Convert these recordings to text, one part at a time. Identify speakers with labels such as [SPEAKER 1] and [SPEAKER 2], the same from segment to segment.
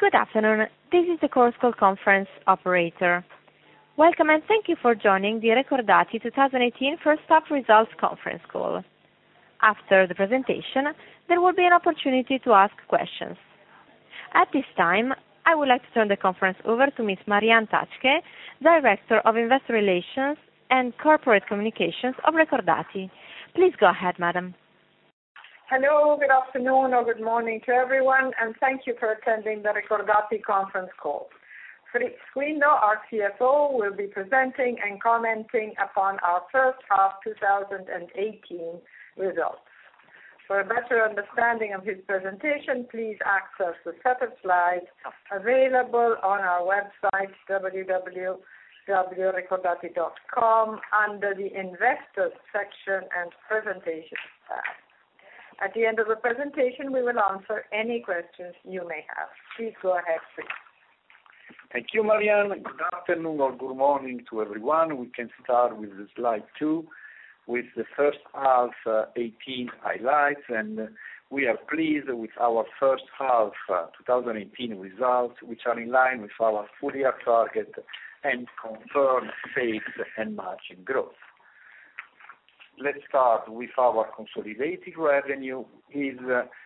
[SPEAKER 1] Good afternoon. This is the Chorus Call conference operator. Welcome, and thank you for joining the Recordati 2018 first half results conference call. After the presentation, there will be an opportunity to ask questions. At this time, I would like to turn the conference over to Ms. Marianne Tachke, Director of Investor Relations and Corporate Communications of Recordati. Please go ahead, madam.
[SPEAKER 2] Hello, good afternoon or good morning to everyone, and thank you for attending the Recordati conference call. Fritz Guindo, our CFO, will be presenting and commenting upon our first half 2018 results. For a better understanding of his presentation, please access the set of slides available on our website, www.recordati.com, under the Investors section and Presentations tab. At the end of the presentation, we will answer any questions you may have. Please go ahead, Fritz.
[SPEAKER 3] Thank you, Marianne. Good afternoon or good morning to everyone. We can start with slide 2 with the first half 18 highlights, and we are pleased with our first half 2018 results, which are in line with our full year target and confirm sales and margin growth. Let's start with our consolidated revenue is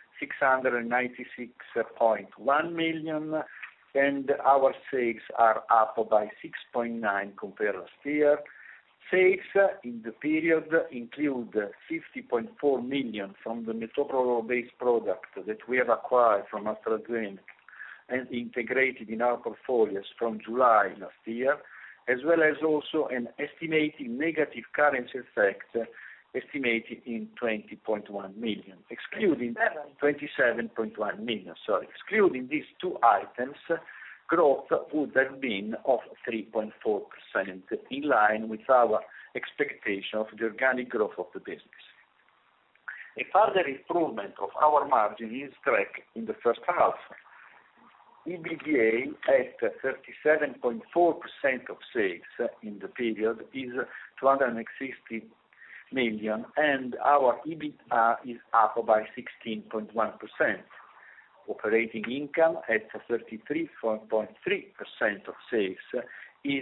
[SPEAKER 3] 696.1 million, and our sales are up by 6.9% compared last year. Sales in the period include 50.4 million from the metoprolol-based product that we have acquired from AstraZeneca and integrated in our portfolios from July last year, as well as also an estimated negative currency effect estimated in 20.1 million, excluding 27.1 million. Excluding these two items, growth would have been of 3.4%, in line with our expectation of the organic growth of the business. A further improvement of our margin is tracked in the first half. EBITDA at 37.4% of sales in the period is 260 million, and our EBITDA is up by 16.1%. Operating income at 33.3% of sales is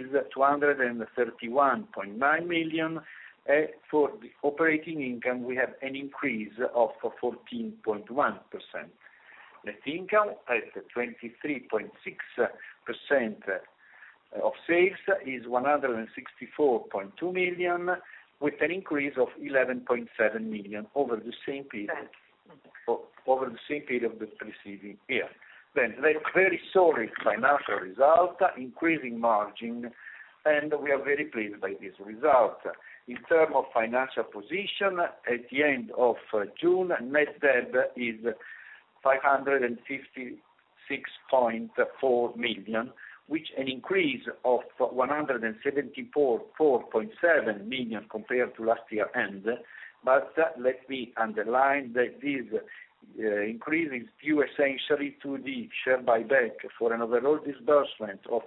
[SPEAKER 3] 231.9 million. For the operating income, we have an increase of 14.1%. Net income at 23.6% of sales is 164.2 million, with an increase of 11.7 million over the same period of the preceding year. Then, very solid financial result, increasing margin, and we are very pleased by this result. In terms of financial position, at the end of June, net debt is 556.4 million, which an increase of 174.7 million compared to last year end. But let me underline that this increase is due essentially to the share buyback for an overall disbursement of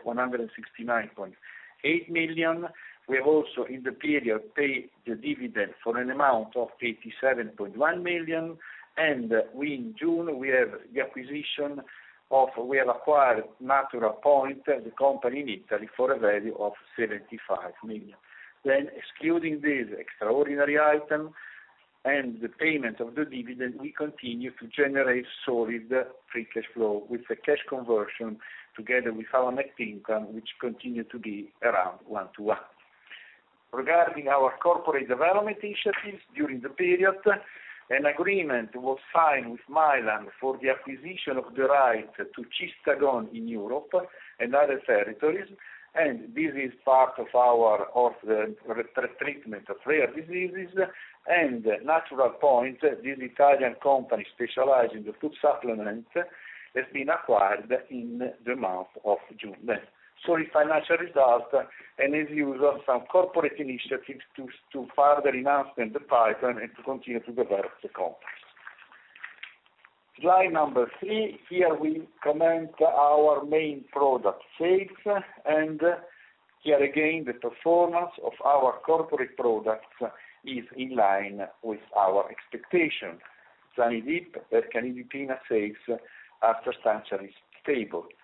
[SPEAKER 3] 169.8 million. We have also in the period paid the dividend for an amount of 87.1 million, and in June we have the acquisition we have acquired Natural Point, the company in Italy, for a value of 75 million. Then, excluding this extraordinary item and the payment of the dividend, we continue to generate solid free cash flow with a cash conversion together with our net income, which continue to be around 1:1. Regarding our corporate development initiatives during the period, an agreement was signed with Mylan for the acquisition of the right to Cistagon in Europe and other territories, and this is part of our treatment of rare diseases. And Natural Point, this Italian company specialized in the food supplement, has been acquired in the month of June. Then, solid financial result, and as usual, some corporate initiatives to further enhance the pipeline and to continue to develop the company. Slide number 3, here we comment our main product sales, and here again the performance of our corporate products is in line with our expectation. Zanidip, Ercanidipina sales are substantially stable.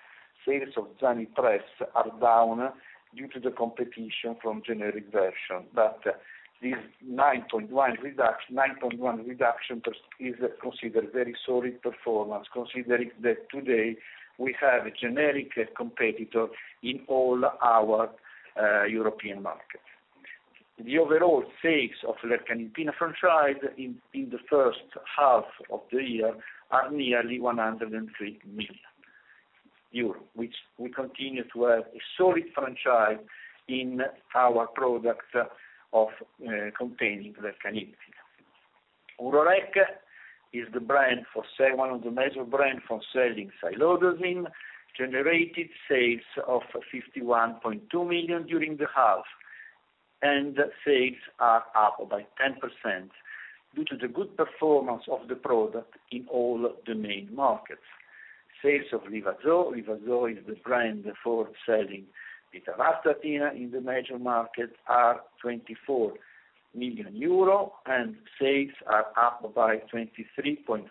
[SPEAKER 3] sales of Zanipress are down due to the competition from generic version. But this 9.1 reduction is considered very solid performance, considering that today we have a generic competitor in all our European markets. The overall sales of Lercanidipine franchise in the first half of the year are nearly 103 million euro, which we continue to have a solid franchise in our product of containing Lercanidipine. Urorec is the brand one of the major brands for selling Silodosin, generated sales of 51.2 million during the half, and sales are up by 10% due to the good performance of the product in all the main markets. Sales of Livazo is the brand for selling Pitavastatin in the major markets, are 24 million euro, and sales are up by 23.4%,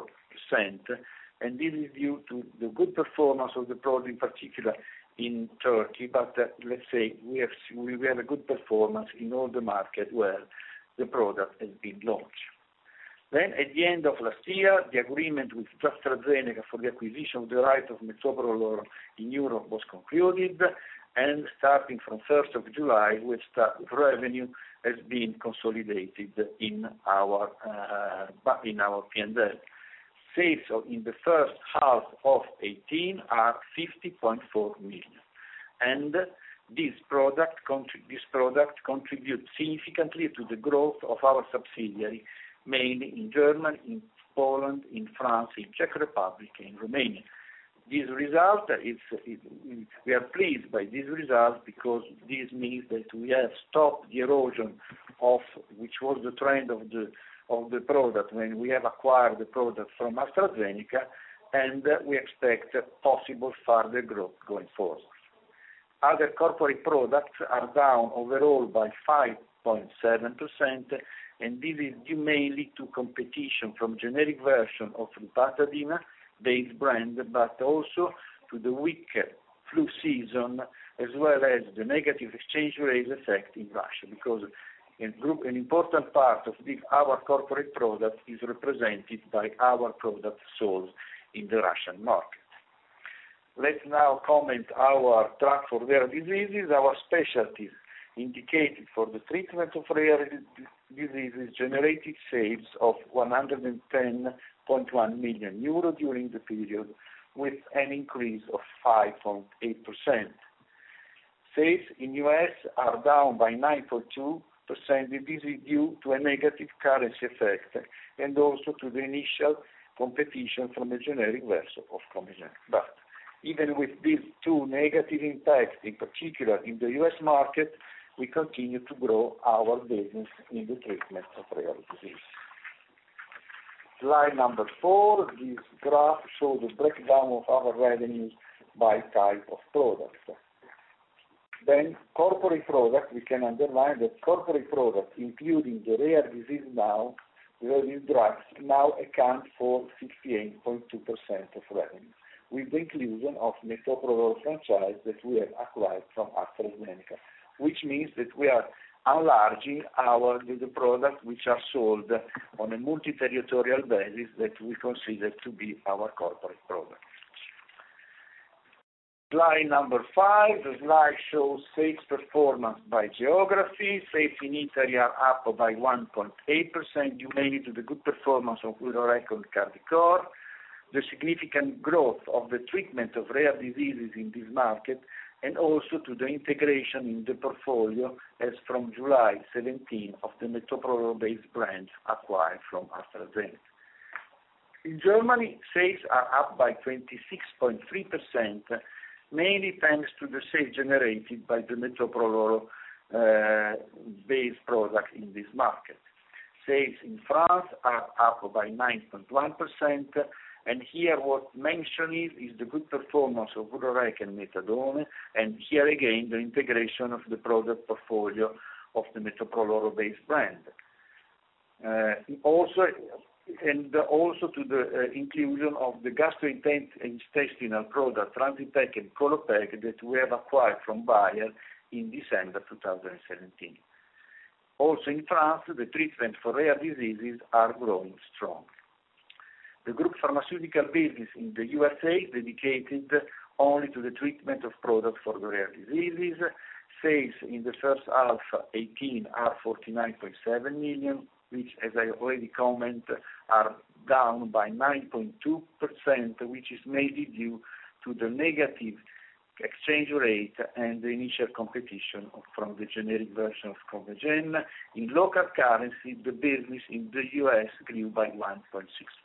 [SPEAKER 3] and this is due to the good performance of the product, in particular in Turkey, but let's say we have a good performance in all the markets where the product has been launched. Then, at the end of last year, the agreement with AstraZeneca for the acquisition of the right of Metoprolol in Europe was concluded, and starting from 1st of July, revenue has been consolidated in our P&L. Sales in the first half of 2018 are 50.4 million, and this product contributes significantly to the growth of our subsidiary, mainly in Germany, in Poland, in France, in Czech Republic, and Romania. This result we are pleased by this result because this means that we have stopped the erosion of which was the trend of the product when we have acquired the product from AstraZeneca, and we expect possible further growth going forward. Other corporate products are down overall by 5.7%, and this is due mainly to competition from generic version of Lupatadine based brand, but also to the weak flu season, as well as the negative exchange rate effect in Russia, because an important part of our corporate product is represented by our products sold in the Russian market. Let's now comment our track for rare diseases. Our specialties indicated for the treatment of rare diseases generated sales of 110.1 million euro during the period, with an increase of 5.8%. Sales in US are down by 9.2%. This is due to a negative currency effect and also to the initial competition from a generic version of Combigan. But even with these two negative impacts, in particular in the US market, we continue to grow our business in the treatment of rare disease. Slide number 4, this graph shows the breakdown of our revenues by type of products. Then corporate product, we can underline that corporate products, including the rare disease drugs, now account for 68.2% of revenue, with the inclusion of Metoprolol franchise that we have acquired from AstraZeneca, which means that we are enlarging the products which are sold on a multi-territorial basis that we consider to be our corporate products. Slide number 5, the slide shows sales performance by geography. Sales in Italy are up by 1.8%, due mainly to the good performance of Urorec and Cardicor, the significant growth of the treatment of rare diseases in this market, and also to the integration in the portfolio as from July 17 of the Metoprolol-based brands acquired from AstraZeneca. In Germany, sales are up by 26.3%, mainly thanks to the sales generated by the Metoprolol based product in this market. Sales in France are up by 9.1%, and here what mentioned is the good performance of Urorec and Metadone, and here again the integration of the product portfolio of the Metoprolol based brand. Also and also to the inclusion of the gastrointestinal product Transitec and Colopeg that we have acquired from Bayer in December 2017. Also in France, the treatment for rare diseases are growing strong. The group pharmaceutical business in the USA is dedicated only to the treatment of products for the rare diseases. Sales in the first half 18 are 49.7 million, which, as I already commented, are down by 9.2%, which is mainly due to the negative exchange rate and the initial competition from the generic version of Combigan. In local currency, the business in the US grew by 1.6%.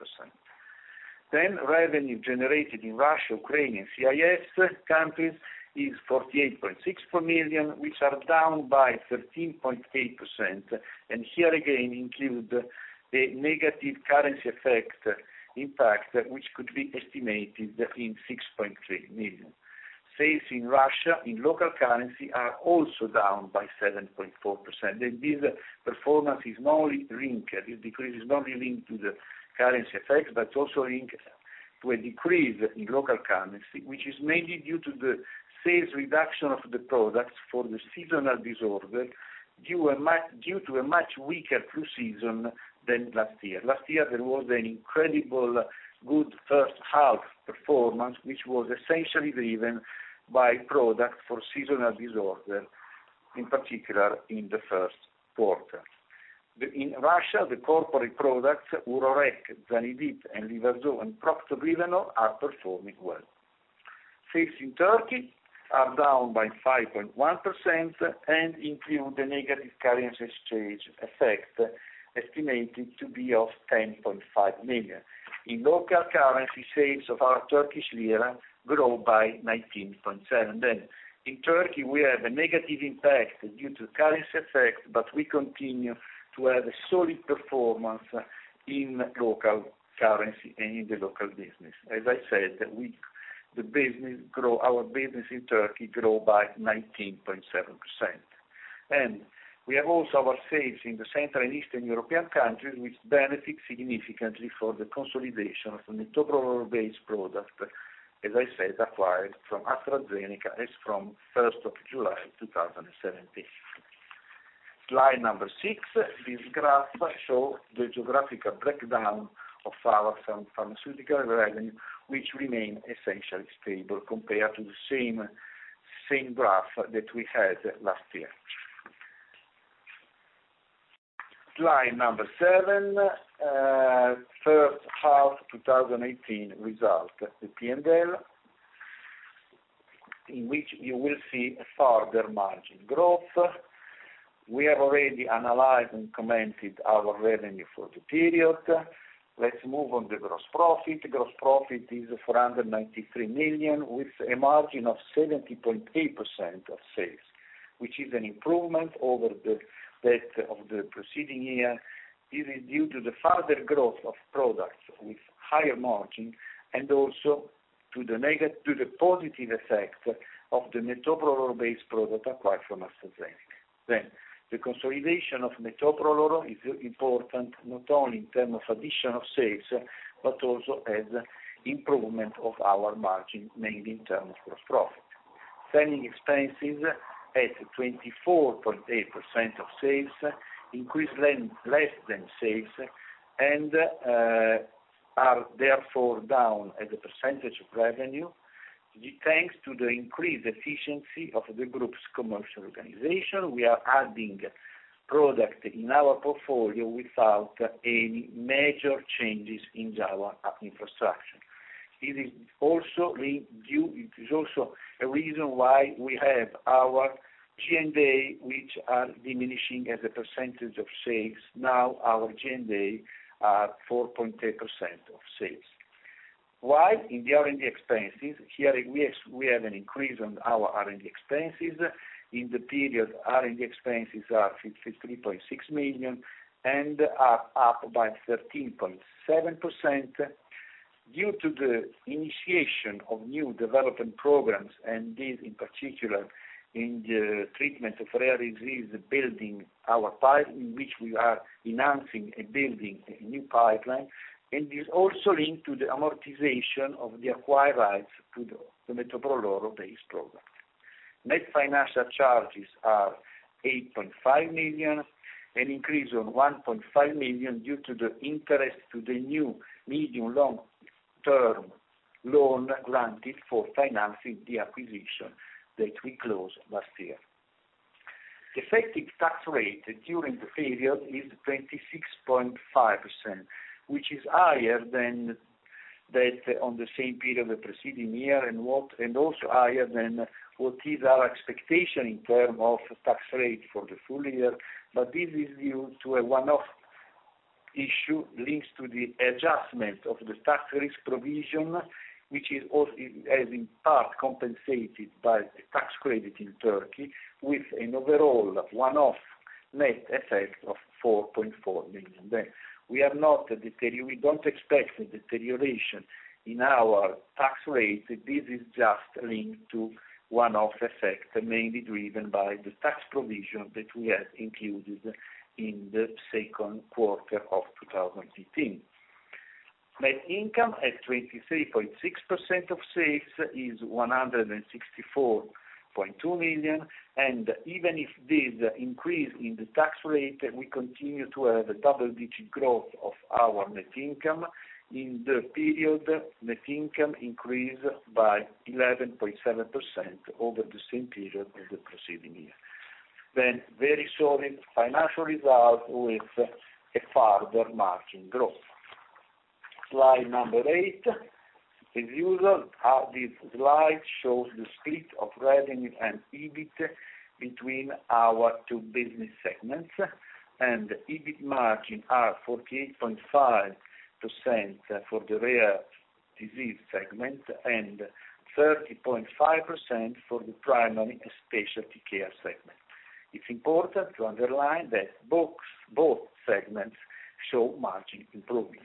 [SPEAKER 3] Then revenue generated in Russia, Ukraine, and CIS countries is 48.6 million, which are down by 13.8%, and here again include a negative currency effect impact, which could be estimated in 6.3 million. Sales in Russia in local currency are also down by 7.4%. And this performance is not only linked, this decrease is not only linked to the currency effect, but also linked to a decrease in local currency, which is mainly due to the sales reduction of the products for the seasonal disorder due to a much weaker flu season than last year. Last year there was an incredible good first half performance, which was essentially driven by products for seasonal disorder, in particular in the first quarter. In Russia, the corporate products Urorec, Zanidip, and Livazo and Procto-Glyvenol are performing well. Sales in Turkey are down by 5.1% and include the negative currency exchange effect estimated to be of 10.5 million. In local currency, sales of our Turkish lira grow by 19.7%. Then, in Turkey, we have a negative impact due to currency effect, but we continue to have a solid performance in local currency and in the local business. As I said, our business in Turkey grow by 19.7%. And we have also our sales in the Central and Eastern European countries, which benefit significantly for the consolidation of the metoprolol-based product, as I said, acquired from AstraZeneca as from 1st of July 2017. Slide number 6, this graph shows the geographical breakdown of our pharmaceutical revenue, which remain essentially stable compared to the same graph that we had last year. Slide number 7, first half 2018 result, the P&L, in which you will see a further margin growth. We have already analyzed and commented our revenue for the period. Let's move on to gross profit. Gross profit is 493 million with a margin of 70.8% of sales, which is an improvement over that of the preceding year. This is due to the further growth of products with higher margin and also to the positive effect of the metoprolol-based product acquired from AstraZeneca. Then, the consolidation of metoprolol is important not only in terms of addition of sales, but also as improvement of our margin, mainly in terms of gross profit. Selling expenses at 24.8% of sales increase less than sales and are therefore down as a percentage of revenue, thanks to the increased efficiency of the group's commercial organization. We are adding product in our portfolio without any major changes in our infrastructure. It is also a reason why we have our G&A, which are diminishing as a percentage of sales. Now our G&A are 4.8% of sales. While in the R&D expenses, here we have an increase on our R&D expenses. In the period, R&D expenses are 53.6 million and are up by 13.7% due to the initiation of new development programs, and this in particular in the treatment of rare disease, building our pipeline, in which we are enhancing and building a new pipeline, and is also linked to the amortization of the acquired rights to the metoprolol-based product. Net financial charges are 8.5 million, an increase of 1.5 million due to the interest to the new medium long-term loan granted for financing the acquisition that we closed last year. The effective tax rate during the period is 26.5%, which is higher than that on the same period of the preceding year, and also higher than what is our expectation in terms of tax rate for the full year. But this is due to a one-off issue linked to the adjustment of the tax risk provision, which is also as in part compensated by the tax credit in Turkey, with an overall one-off net effect of 4.4 million. Then we don't expect a deterioration in our tax rate. This is just linked to one-off effect, mainly driven by the tax provision that we have included in the second quarter of 2018. Net income at 23.6% of sales is 164.2 million, and even if this increase in the tax rate, we continue to have a double-digit growth of our net income. In the period, net income increased by 11.7% over the same period of the preceding year. Then very solid financial results with a further margin growth. Slide number 8. As usual, this slide shows the split of revenue and EBIT between our two business segments, and the EBIT margin are 48.5% for the rare disease segment and 30.5% for the primary and specialty care segment. It's important to underline that both segments show margin improvement.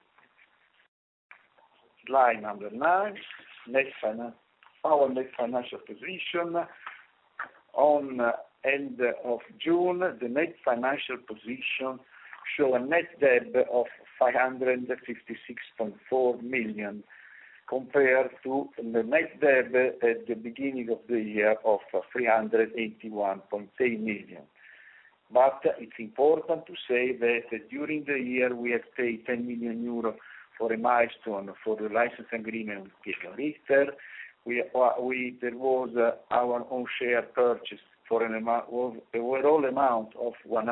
[SPEAKER 3] Slide number 9, our net financial position. On end of June, the net financial position show a net debt of 556.4 million compared to the net debt at the beginning of the year of 381.8 million. But it's important to say that during the year we have paid 10 million euro for a milestone for the license agreement with Pietro Richter. There was our own share purchase for an overall amount of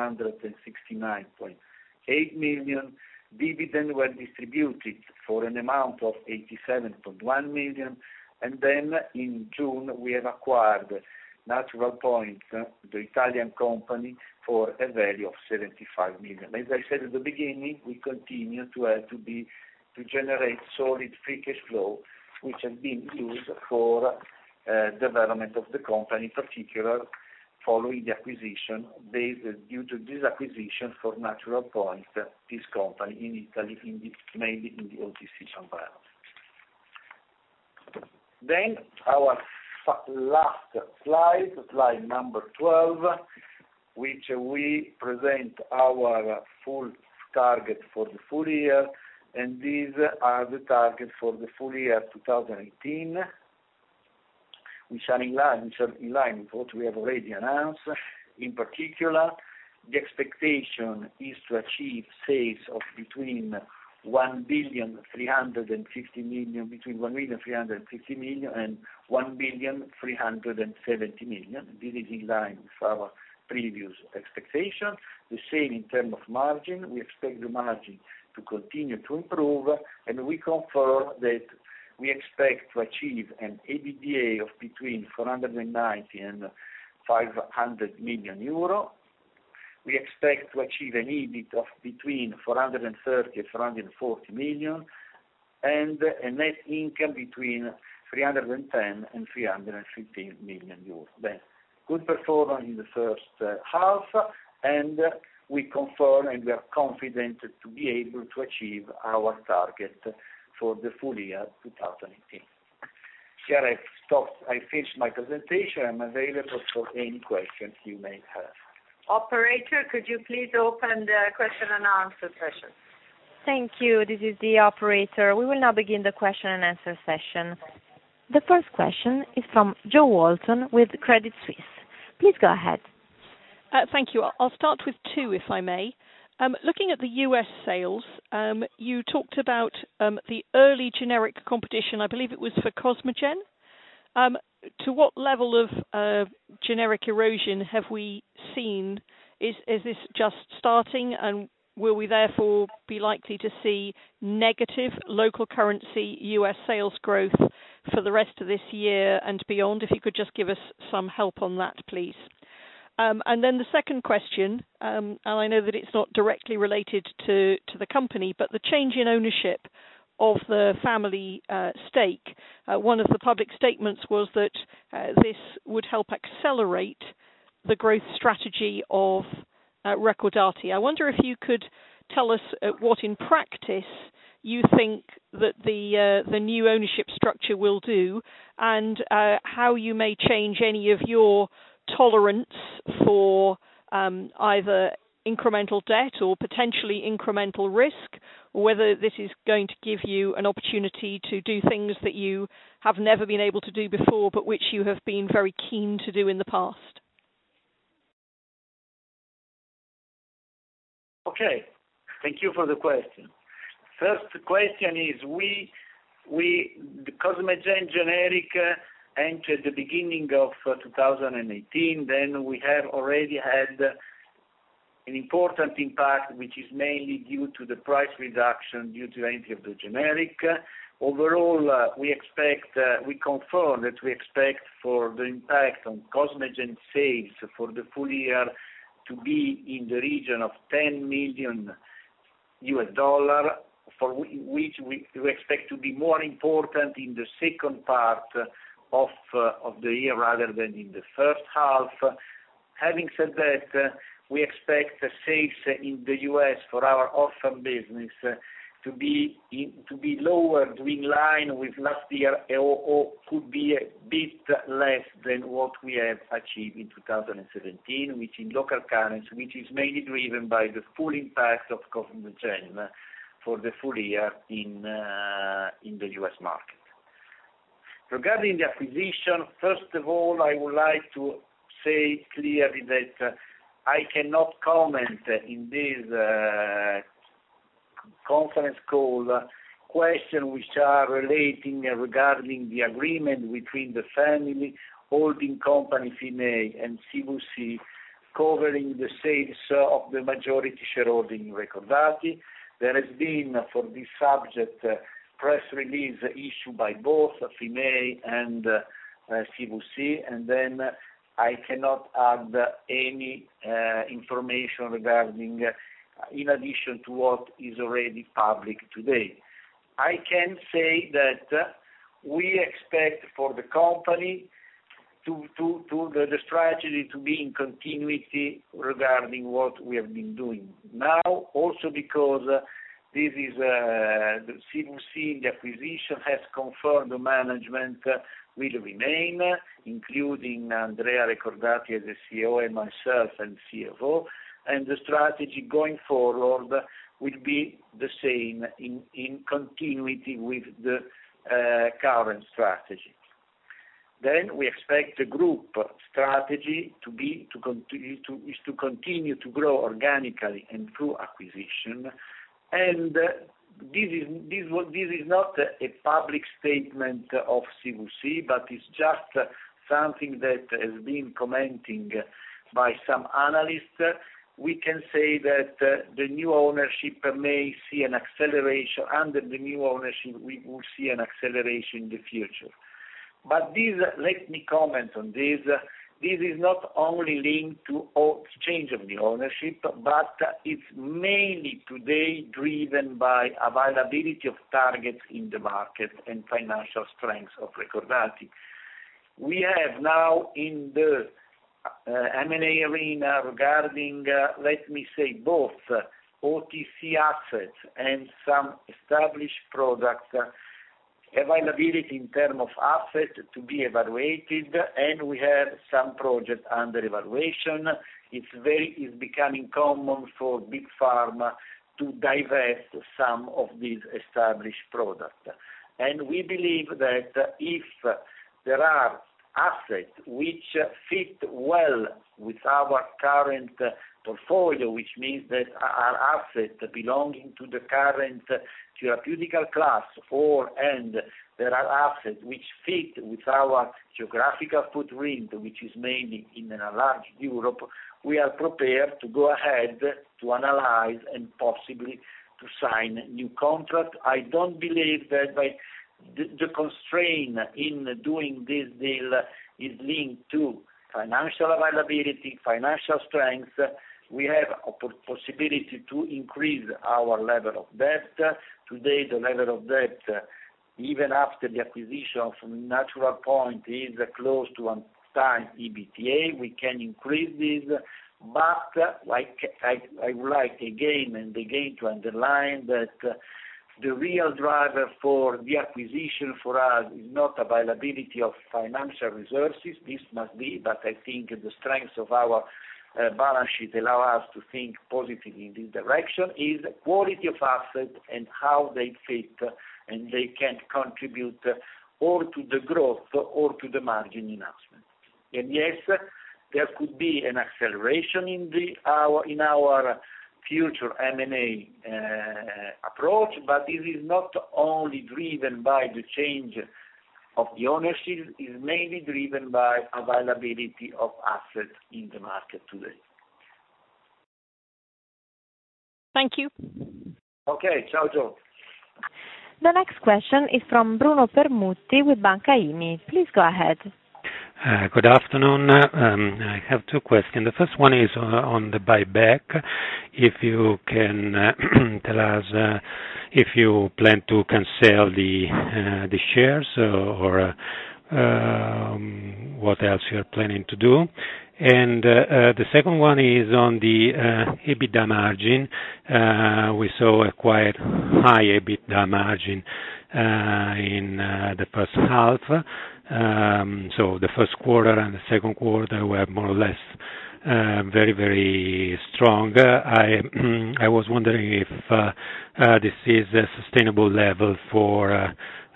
[SPEAKER 3] 169.8 million. Dividends were distributed for an amount of 87.1 million. And then in June we have acquired Natural Point, the Italian company, for a value of 75 million. As I said at the beginning, we continue to generate solid free cash flow, which has been used for development of the company, in particular following the acquisition, due to this acquisition for Natural Point, this company in Italy, mainly in the OTC environment. Then our last slide number 12, which we present our full target for the full year, and these are the targets for the full year 2018, which are in line with what we have already announced. In particular, the expectation is to achieve sales of between 1,350 million and 1,370 million. This is in line with our previous expectation. The same in terms of margin. We expect the margin to continue to improve, and we confirm that we expect to achieve an EBITDA of between 490 and 500 million euro. We expect to achieve an EBIT of between 430 and 440 million, and a net income between 310 and 315 million euros. Then, good performance in the first half, and we confirm and we are confident to be able to achieve our target for the full year 2018. here I finished my presentation. I'm available for any questions you may have.
[SPEAKER 2] Operator, could you please open the question and answer session?
[SPEAKER 1] Thank you. This is the operator. We will now begin the question and answer session. The first question is from Joe Walton with Credit Suisse. Please go ahead.
[SPEAKER 4] Thank you. I'll start with two, if I may. Looking at the U.S. sales, you talked about the early generic competition. I believe it was for Cosmogen. To what level of generic erosion have we seen? Is this just starting, and will we therefore be likely to see negative local currency U.S. sales growth for the rest of this year and beyond? If you could just give us some help on that, please. And then the second question, and I know that it's not directly related to the company, but the change in ownership of the family stake. One of the public statements was that this would help accelerate the growth strategy of Recordati. I wonder if you could tell us what in practice you think that the new ownership structure will do, and how you may change any of your tolerance for either incremental debt or potentially incremental risk, or whether this is going to give you an opportunity to do things that you have never been able to do before, but which you have been very keen to do in the past.
[SPEAKER 3] Okay, thank you for the question. First question is, the Cosmogen generic entered the beginning of 2018, then we have already had an important impact, which is mainly due to the price reduction due to the entry of the generic. Overall, we confirm that we expect for the impact on Cosmogen sales for the full year to be in the region of $10 million, for which we expect to be more important in the second part of the year rather than in the first half. Having said that, we expect sales in the U.S. for our orphan business to be lower, to be in line with last year, or could be a bit less than what we have achieved in 2017, which in local currency, which is mainly driven by the full impact of Cosmogen for the full year in the U.S. market. Regarding the acquisition, first of all, I would like to say clearly that I cannot comment in this conference call questions which are relating regarding the agreement between the family holding company Fimea and CVC covering the sales of the majority shareholding in Recordati. There has been, for this subject, press release issued by both Fimea and CVC, and then I cannot add any information regarding, in addition to what is already public today. I can say that we expect for the company the strategy to be in continuity regarding what we have been doing. Now, also because this is the CVC, the acquisition has confirmed the management will remain, including Andrea Recordati as the CEO and myself and CFO, and the strategy going forward will be the same in continuity with the current strategy. Then we expect the group strategy to continue to grow organically and through acquisition, and this is not a public statement of CVC, but it's just something that has been commenting by some analysts. We can say that the new ownership may see an acceleration. Under the new ownership, we will see an acceleration in the future. But let me comment on this. This is not only linked to change of the ownership, but it's mainly today driven by availability of targets in the market and financial strength of Recordati. We have now in the M&A arena regarding, let me say, both OTC assets and some established products, availability in terms of assets to be evaluated, and we have some projects under evaluation. It's becoming common for big pharma to divest some of these established products. And we believe that if there are assets which fit well with our current portfolio, which means that are assets belonging to the current therapeutical class, and there are assets which fit with our geographical footprint, which is mainly in an enlarged Europe, we are prepared to go ahead to analyze and possibly to sign new contract. I don't believe that by the constraint in doing this deal is linked to financial availability, financial strength. We have a possibility to increase our level of debt. Today, the level of debt, even after the acquisition of Natural Point, is close to 1 time EBITDA. We can increase this, but I would like again and again to underline that the real driver for the acquisition for us is not availability of financial resources. This must be, but I think the strength of our balance sheet allow us to think positively in this direction, is quality of assets and how they fit and they can contribute or to the growth or to the margin enhancement. And yes, there could be an acceleration in our future M&A approach, but this is not only driven by the change of the ownership, is mainly driven by availability of assets in the market today.
[SPEAKER 4] Thank you.
[SPEAKER 3] Okay, ciao Joe.
[SPEAKER 1] The next question is from Bruno Permutti with Banca IMI. Please go ahead.
[SPEAKER 5] Good afternoon. I have two questions. The first one is on the buyback. If you can tell us if you plan to cancel the shares or what else you are planning to do. And the second one is on the EBITDA margin. We saw a quite high EBITDA margin in the first half. So the first quarter and the second quarter were more or less very, very strong. I was wondering if this is a sustainable level for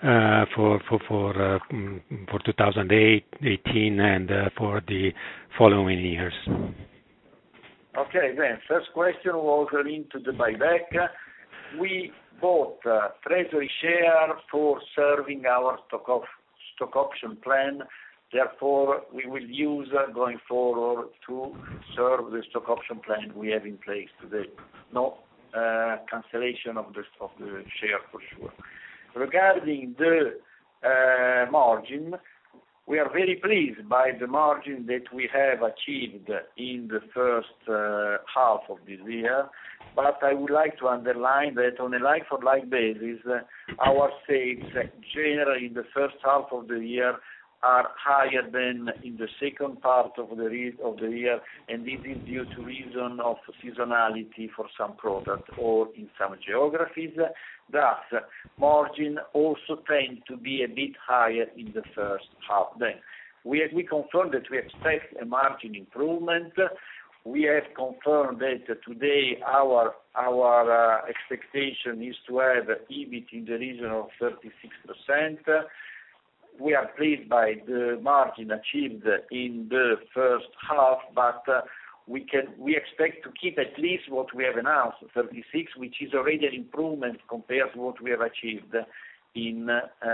[SPEAKER 5] 2018 and for the following years.
[SPEAKER 3] Okay, then first question was linked to the buyback. We bought treasury share for serving our stock option plan. Therefore, we will use going forward to serve the stock option plan we have in place today. No cancellation of the share for sure. Regarding the margin, we are very pleased by the margin that we have achieved in the first half of this year, but I would like to underline that on a like-for-like basis, our sales generally in the first half of the year are higher than in the second part of the year, and this is due to reason of seasonality for some products or in some geographies. Thus, margin also tend to be a bit higher in the first half. Then, we confirm that we expect a margin improvement. We have confirmed that today our expectation is to have EBIT in the region of 36%. We are pleased by the margin achieved in the first half, but we expect to keep at least what we have announced, 36, which is already an improvement compared to what we have achieved in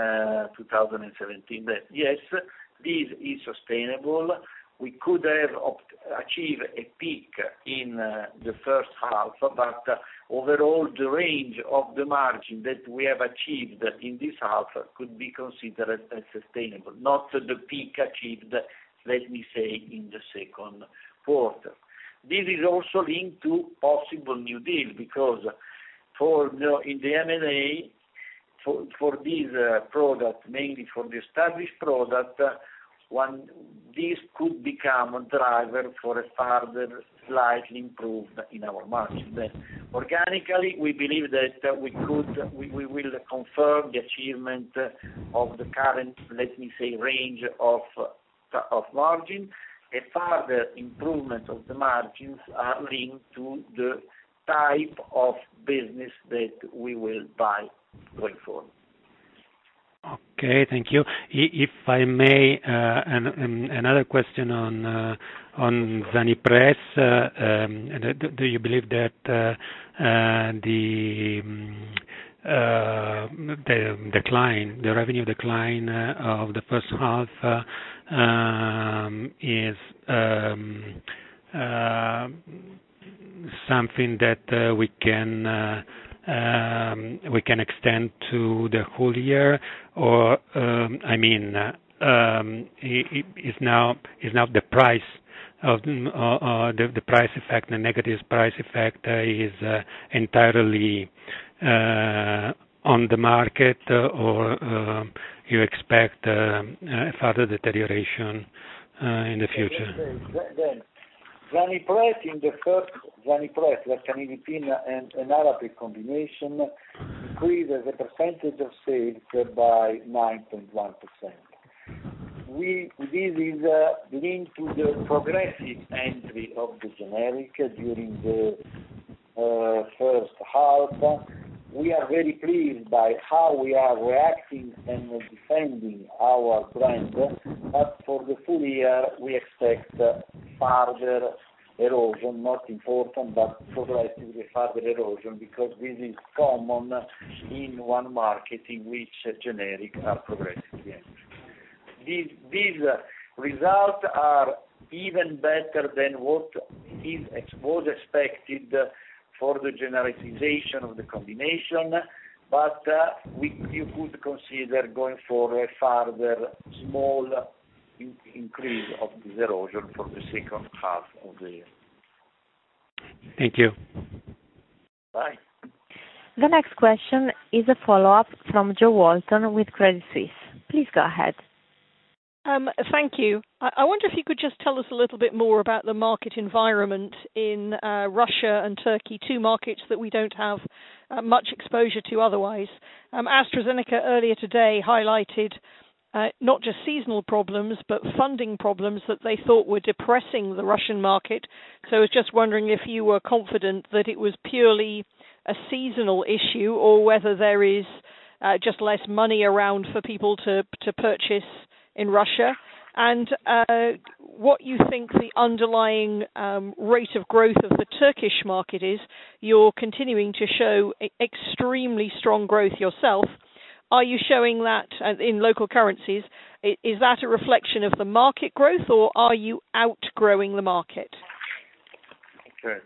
[SPEAKER 3] 2017. But yes, this is sustainable. We could have achieved a peak in the first half, but overall the range of the margin that we have achieved in this half could be considered as sustainable, not the peak achieved, let me say, in the second quarter. This is also linked to possible new deal, because in the M&A, for these products, mainly for the established product, this could become a driver for a further slightly improved in our margin. Then, organically, we believe that we will confirm the achievement of the current, let me say, range of margin. A further improvement of the margins are linked to the type of business that we will buy going forward.
[SPEAKER 5] Okay, thank you. If I may, another question on Zanipress. Do you believe that the decline, the revenue decline of the first half is something that we can extend to the whole year, or is now the price of the price effect, the negative price effect is entirely on the market, or you expect further deterioration in the future?
[SPEAKER 3] Zanipress, like Canilipina and Arabic combination, increased as a percentage of sales by 9.1%. This is linked to the progressive entry of the generic during the first half. We are very pleased by how we are reacting and defending our brand, but for the full year we expect further erosion, not important, but progressively further erosion, because this is common in one market in which generic are progressively entering. These results are even better than what was expected for the genericization of the combination, but you could consider going for a further small increase of this erosion for the second half of the year.
[SPEAKER 5] Thank you.
[SPEAKER 3] Bye.
[SPEAKER 1] The next question is a follow-up from Jo Walton with Credit Suisse. Please go ahead.
[SPEAKER 4] Thank you. I wonder if you could just tell us a little bit more about the market environment in Russia and Turkey, two markets that we don't have much exposure to otherwise. AstraZeneca earlier today highlighted not just seasonal problems, but funding problems that they thought were depressing the Russian market. So I was just wondering if you were confident that it was purely a seasonal issue, or whether there is just less money around for people to purchase in Russia, and what you think the underlying rate of growth of the Turkish market is. You're continuing to show extremely strong growth yourself. Are you showing that in local currencies? Is that a reflection of the market growth, or are you outgrowing the market?
[SPEAKER 3] Okay.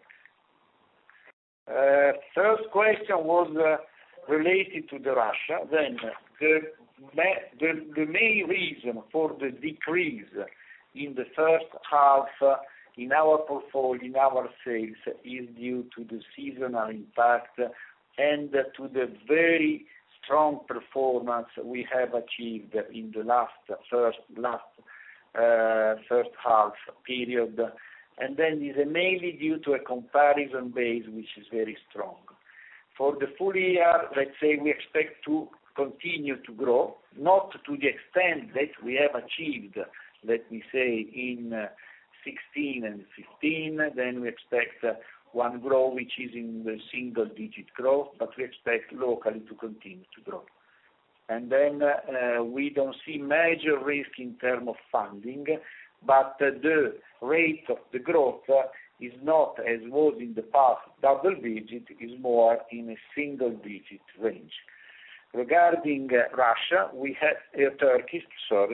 [SPEAKER 3] First question was related to the Russia. Then the main reason for the decrease in the first half in our portfolio, in our sales, is due to the seasonal impact and to the very strong performance we have achieved in the first half period, and then is mainly due to a comparison base which is very strong. For the full year, let's say we expect to continue to grow, not to the extent that we have achieved, let me say, in 16 and 15. Then we expect one growth which is in the single-digit growth, but we expect locally to continue to grow. And then we don't see major risk in terms of funding, but the rate of the growth is not, as was in the past, double-digit, is more in a single-digit range. Regarding Russia, Turkey,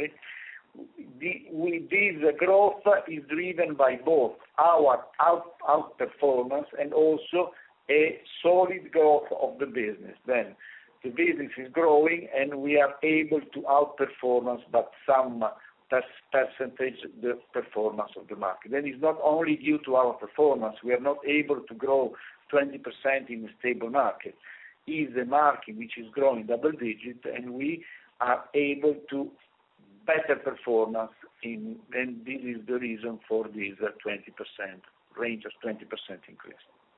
[SPEAKER 3] this growth is driven by both our outperformance and also a solid growth of the business. Then the business is growing and we are able to outperformance, but some percentage the performance of the market. Then it's not only due to our performance. We are not able to grow 20% in a stable market. It's a market which is growing double digit, and we are able to better performance and this is the reason for this 20% range of 20% increase.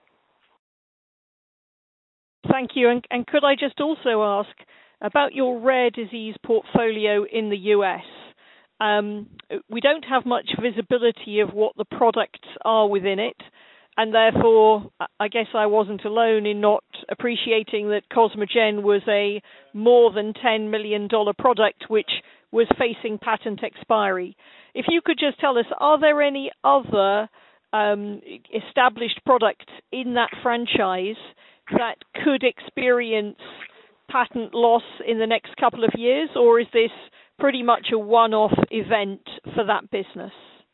[SPEAKER 4] Thank you. And could I just also ask about your rare disease portfolio in the US? We don't have much visibility of what the products are within it, and therefore I guess I wasn't alone in not appreciating that Cosmogen was a more than $10 million product which was facing patent expiry. If you could just tell us, are there any other established products in that franchise that could experience patent loss in the next couple of years, or is this pretty much a one-off event for that business?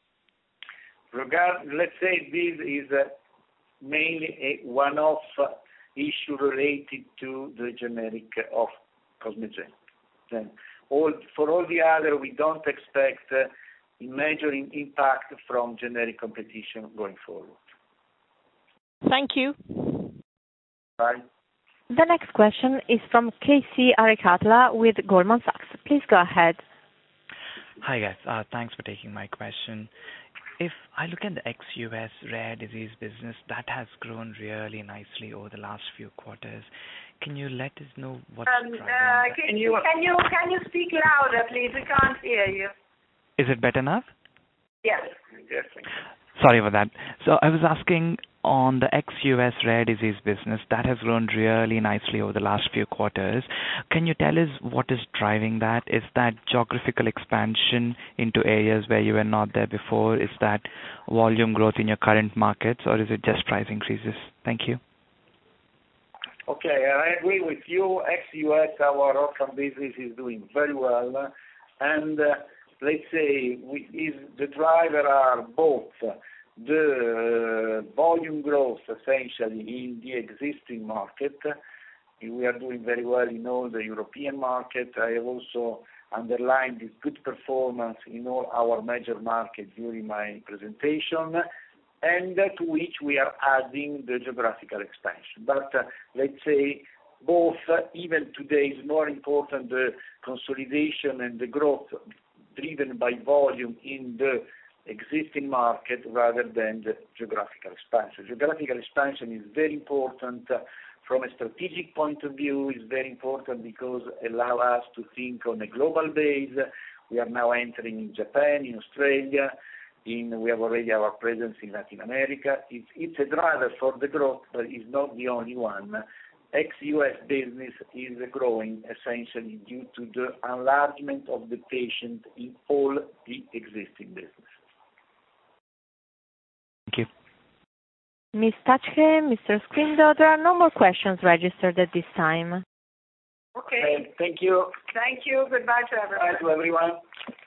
[SPEAKER 3] Let's say this is mainly a one-off issue related to the generic of Cosmogen. Then for all the other, we don't expect major impact from generic competition going forward.
[SPEAKER 4] Thank you.
[SPEAKER 3] Bye.
[SPEAKER 1] The next question is from KC Arikatla with Goldman Sachs. Please go ahead.
[SPEAKER 6] Hi guys, thanks for taking my question. If I look at the ex-US rare disease business, that has grown really nicely over the last few quarters. Can you let us know what's driving that?
[SPEAKER 2] Can you speak louder, please? We can't hear you.
[SPEAKER 6] Is it better now?
[SPEAKER 2] Yes.
[SPEAKER 3] Yes.
[SPEAKER 6] Sorry about that. So I was asking on the ex-US rare disease business, that has grown really nicely over the last few quarters. Can you tell us what is driving that? Is that geographical expansion into areas where you were not there before? Is that volume growth in your current markets, or is it just price increases? Thank you.
[SPEAKER 3] Okay, I agree with you. Ex-US, our orphan business is doing very well, and let's say the driver are both the volume growth essentially in the existing market. We are doing very well in all the European market. I have also underlined this good performance in all our major markets during my presentation, and to which we are adding the geographical expansion. But let's say both, even today, is more important the consolidation and the growth driven by volume in the existing market rather than the geographical expansion. Geographical expansion is very important from a strategic point of view. Is very important because it allows us to think on a global base. We are now entering in Japan, in Australia, we have already our presence in Latin America. It's a driver for the growth, but it's not the only one. Ex-US business is growing essentially due to the enlargement of the patient in all the existing business.
[SPEAKER 6] Thank you.
[SPEAKER 1] Ms. Tachke, Mr. Squindo, there are no more questions registered at this time.
[SPEAKER 2] Okay.
[SPEAKER 3] Thank you.
[SPEAKER 2] Thank you. Goodbye to everyone.
[SPEAKER 3] Bye to everyone.